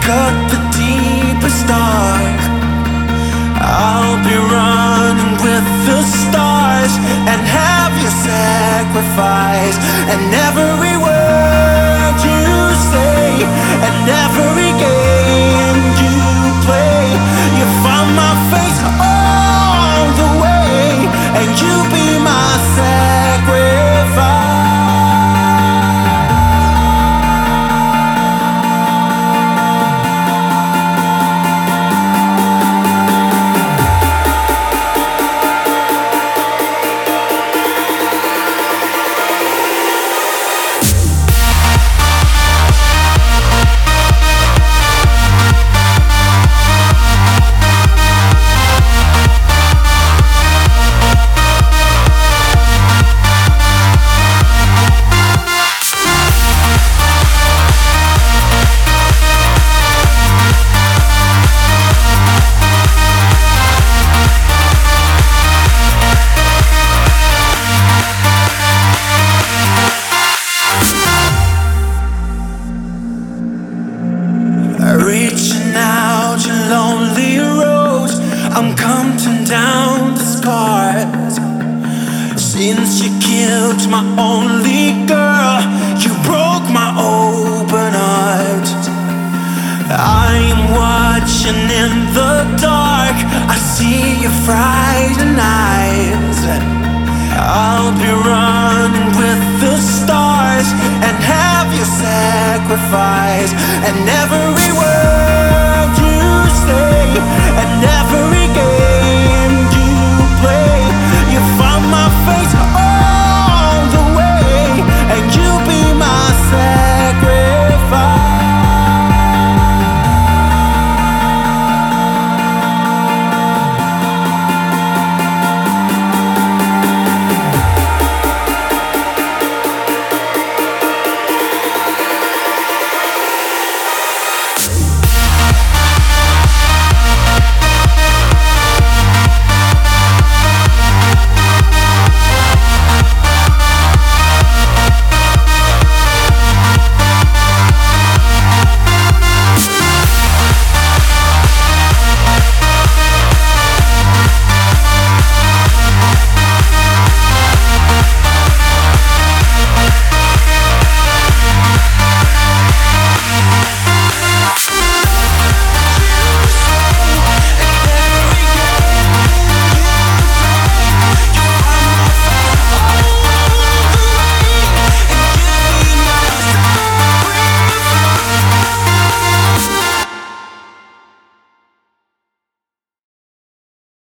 cut the deepest dark. I'll be running with the stars and have you sacrifice. And every word you say and every game you play, you find my face all the way, and you be my sacrifice. Reaching out your lonely road, I'm counting down the scars. Since you killed my only girl, you broke my open heart. I am watching in the dark, I see your frightened eyes. I'll be running with the stars and have you sacrifice. And